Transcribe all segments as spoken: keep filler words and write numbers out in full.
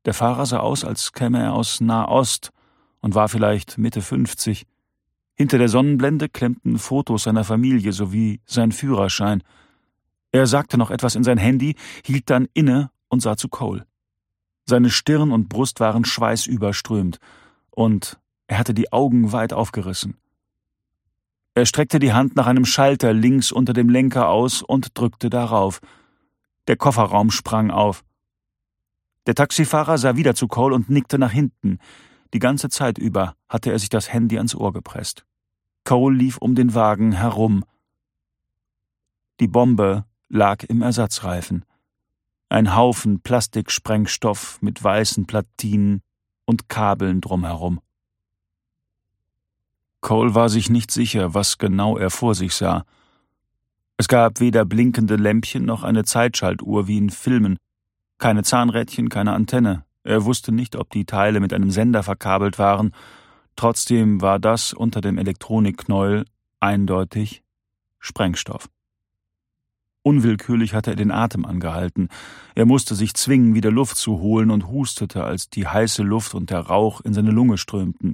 Der Fahrer sah aus, als käme er aus Nahost und war vielleicht Mitte fünfzig. Hinter der Sonnenblende klemmten Fotos seiner Familie sowie sein Führerschein. Er sagte noch etwas in sein Handy, hielt dann inne und sah zu Cole. Seine Stirn und Brust waren schweißüberströmt und er hatte die Augen weit aufgerissen. Er streckte die Hand nach einem Schalter links unter dem Lenker aus und drückte darauf. Der Kofferraum sprang auf. Der Taxifahrer sah wieder zu Cole und nickte nach hinten. Die ganze Zeit über hatte er sich das Handy ans Ohr gepresst. Cole lief um den Wagen herum. Die Bombe lag im Ersatzreifen. Ein Haufen Plastiksprengstoff mit weißen Platinen und Kabeln drumherum. Cole war sich nicht sicher, was genau er vor sich sah. Es gab weder blinkende Lämpchen noch eine Zeitschaltuhr wie in Filmen, keine Zahnrädchen, keine Antenne. Er wusste nicht, ob die Teile mit einem Sender verkabelt waren. Trotzdem war das unter dem Elektronikknäuel eindeutig Sprengstoff. Unwillkürlich hatte er den Atem angehalten. Er musste sich zwingen, wieder Luft zu holen und hustete, als die heiße Luft und der Rauch in seine Lunge strömten.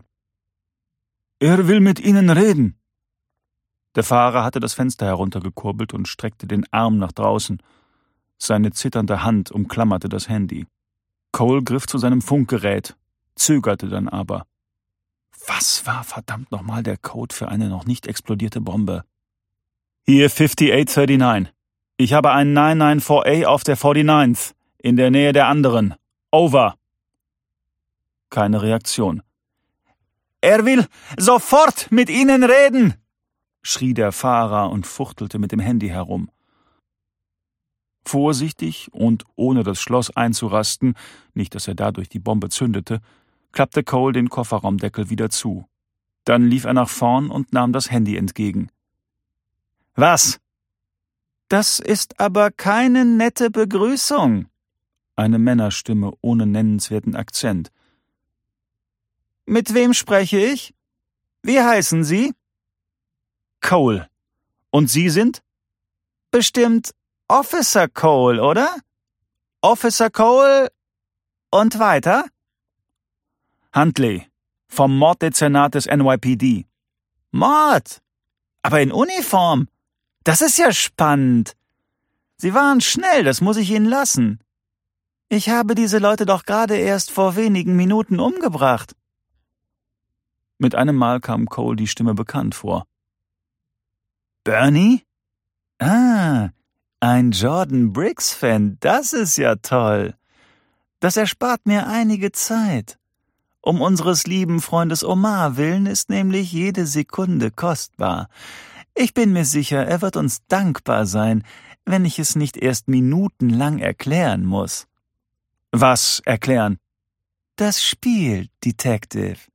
»Er will mit Ihnen reden!« Der Fahrer hatte das Fenster heruntergekurbelt und streckte den Arm nach draußen. Seine zitternde Hand umklammerte das Handy. Cole griff zu seinem Funkgerät, zögerte dann aber. Was war verdammt nochmal der Code für eine noch nicht explodierte Bombe? »Hier acht acht neun. Ich habe einen neun neun vier A auf der neunundvierzig. In der Nähe der anderen. Over.« Keine Reaktion. »Er will sofort mit Ihnen reden!« schrie der Fahrer und fuchtelte mit dem Handy herum. Vorsichtig und ohne das Schloss einzurasten, nicht dass er dadurch die Bombe zündete, klappte Cole den Kofferraumdeckel wieder zu. Dann lief er nach vorn und nahm das Handy entgegen. »Was?« »Das ist aber keine nette Begrüßung«, eine Männerstimme ohne nennenswerten Akzent. »Mit wem spreche ich? Wie heißen Sie?« »Cole. Und Sie sind?« »Bestimmt Officer Cole, oder? Officer Cole und weiter?« »Huntley, vom Morddezernat des N Y P D.« »Mord? Aber in Uniform? Das ist ja spannend. Sie waren schnell, das muss ich Ihnen lassen. Ich habe diese Leute doch gerade erst vor wenigen Minuten umgebracht.« Mit einem Mal kam Cole die Stimme bekannt vor. »Bernie? Ah, ein Jordan Briggs-Fan, das ist ja toll. Das erspart mir einige Zeit. Um unseres lieben Freundes Omar willen ist nämlich jede Sekunde kostbar. Ich bin mir sicher, er wird uns dankbar sein, wenn ich es nicht erst minutenlang erklären muss.« »Was erklären?« »Das Spiel, Detective.